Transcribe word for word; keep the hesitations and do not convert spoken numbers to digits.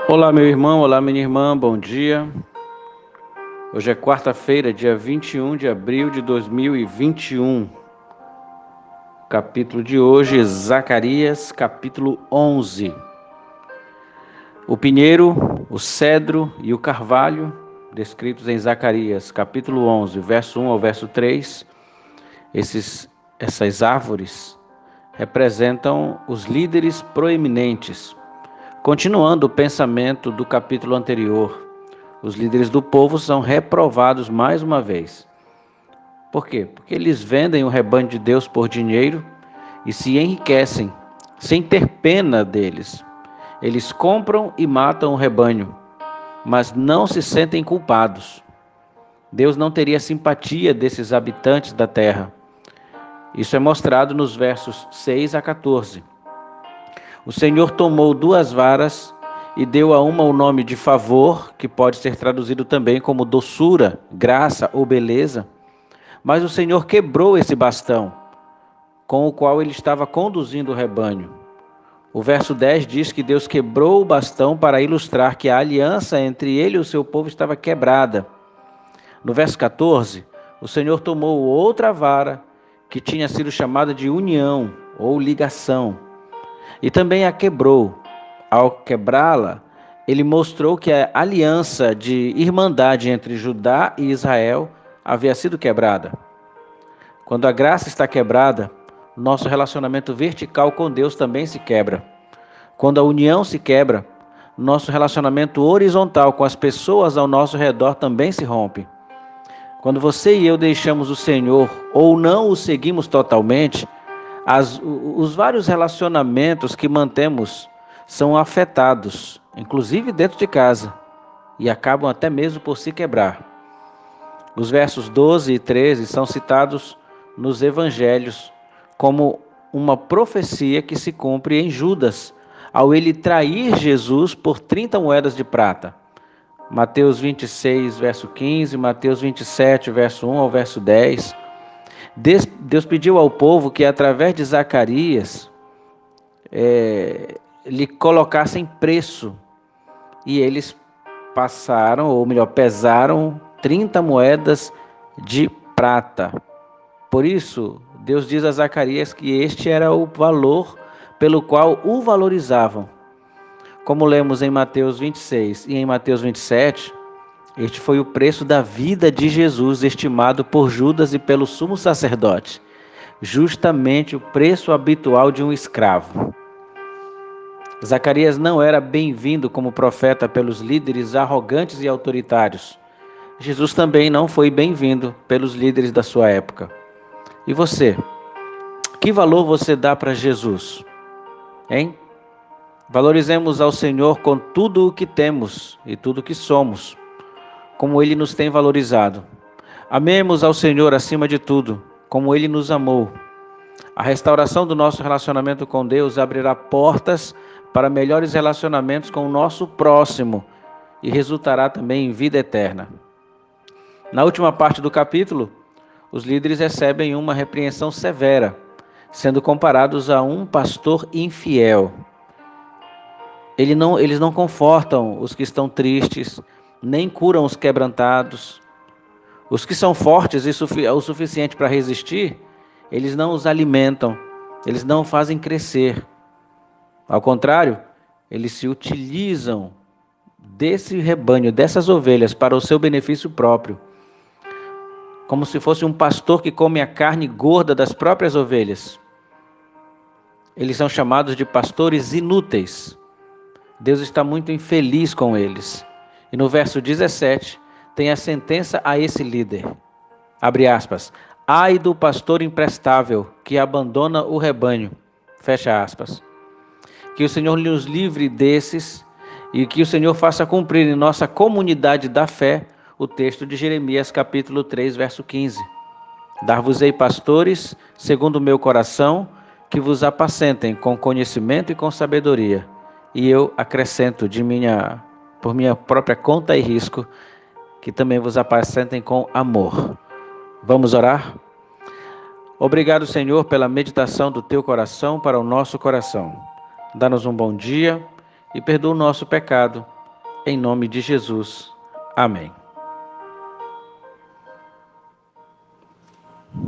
Olá, meu irmão, olá, minha irmã, bom dia. Hoje é quarta-feira, dia vinte e um de abril de dois mil e vinte e um. Capítulo de hoje, Zacarias, capítulo onze. O pinheiro, o cedro e o carvalho, descritos em Zacarias, capítulo onze, verso um ao verso três, esses, essas árvores representam os líderes proeminentes. Continuando o pensamento do capítulo anterior, os líderes do povo são reprovados mais uma vez. Por quê? Porque eles vendem o rebanho de Deus por dinheiro e se enriquecem, sem ter pena deles. Eles compram e matam o rebanho, mas não se sentem culpados. Deus não teria simpatia desses habitantes da terra. Isso é mostrado nos versos seis a quatorze. O Senhor tomou duas varas e deu a uma o nome de favor, que pode ser traduzido também como doçura, graça ou beleza. Mas o Senhor quebrou esse bastão, com o qual ele estava conduzindo o rebanho. O verso dez diz que Deus quebrou o bastão para ilustrar que a aliança entre ele e o seu povo estava quebrada. No verso quatorze, o Senhor tomou outra vara, que tinha sido chamada de união ou ligação, e também a quebrou. Ao quebrá-la, ele mostrou que a aliança de irmandade entre Judá e Israel havia sido quebrada. Quando a graça está quebrada, nosso relacionamento vertical com Deus também se quebra. Quando a união se quebra, nosso relacionamento horizontal com as pessoas ao nosso redor também se rompe. Quando você e eu deixamos o Senhor ou não o seguimos totalmente, as, os vários relacionamentos que mantemos são afetados, inclusive dentro de casa, e acabam até mesmo por se quebrar. Os versos doze e treze são citados nos evangelhos como uma profecia que se cumpre em Judas, ao ele trair Jesus por trinta moedas de prata. Mateus vinte e seis, verso quinze, Mateus vinte e sete, verso um ao verso dez. Deus pediu ao povo que, através de Zacarias, é, lhe colocassem preço, e eles passaram, ou melhor, pesaram trinta moedas de prata. Por isso, Deus diz a Zacarias que este era o valor pelo qual o valorizavam. Como lemos em Mateus vinte e seis e em Mateus vinte e sete, este foi o preço da vida de Jesus, estimado por Judas e pelo sumo sacerdote, justamente o preço habitual de um escravo. Zacarias não era bem-vindo como profeta pelos líderes arrogantes e autoritários. Jesus também não foi bem-vindo pelos líderes da sua época. E você? Que valor você dá para Jesus? Hein? Valorizemos ao Senhor com tudo o que temos e tudo o que somos, como Ele nos tem valorizado. Amemos ao Senhor acima de tudo, como Ele nos amou. A restauração do nosso relacionamento com Deus abrirá portas para melhores relacionamentos com o nosso próximo e resultará também em vida eterna. Na última parte do capítulo, os líderes recebem uma repreensão severa, sendo comparados a um pastor infiel. Ele não, eles não confortam os que estão tristes, nem curam os quebrantados. Os que são fortes e o suficiente para resistir, eles não os alimentam, eles não fazem crescer. Ao contrário, eles se utilizam desse rebanho, dessas ovelhas, para o seu benefício próprio. Como se fosse um pastor que come a carne gorda das próprias ovelhas. Eles são chamados de pastores inúteis. Deus está muito infeliz com eles. E no verso dezessete, tem a sentença a esse líder. Abre aspas. Ai do pastor imprestável que abandona o rebanho. Fecha aspas. Que o Senhor nos livre desses e que o Senhor faça cumprir em nossa comunidade da fé o texto de Jeremias capítulo três, verso quinze. Dar-vos-ei pastores, segundo o meu coração, que vos apacentem com conhecimento e com sabedoria. E eu acrescento de minha, por minha própria conta e risco, que também vos apacentem com amor. Vamos orar? Obrigado, Senhor, pela meditação do teu coração para o nosso coração. Dá-nos um bom dia e perdoa o nosso pecado, em nome de Jesus. Amém.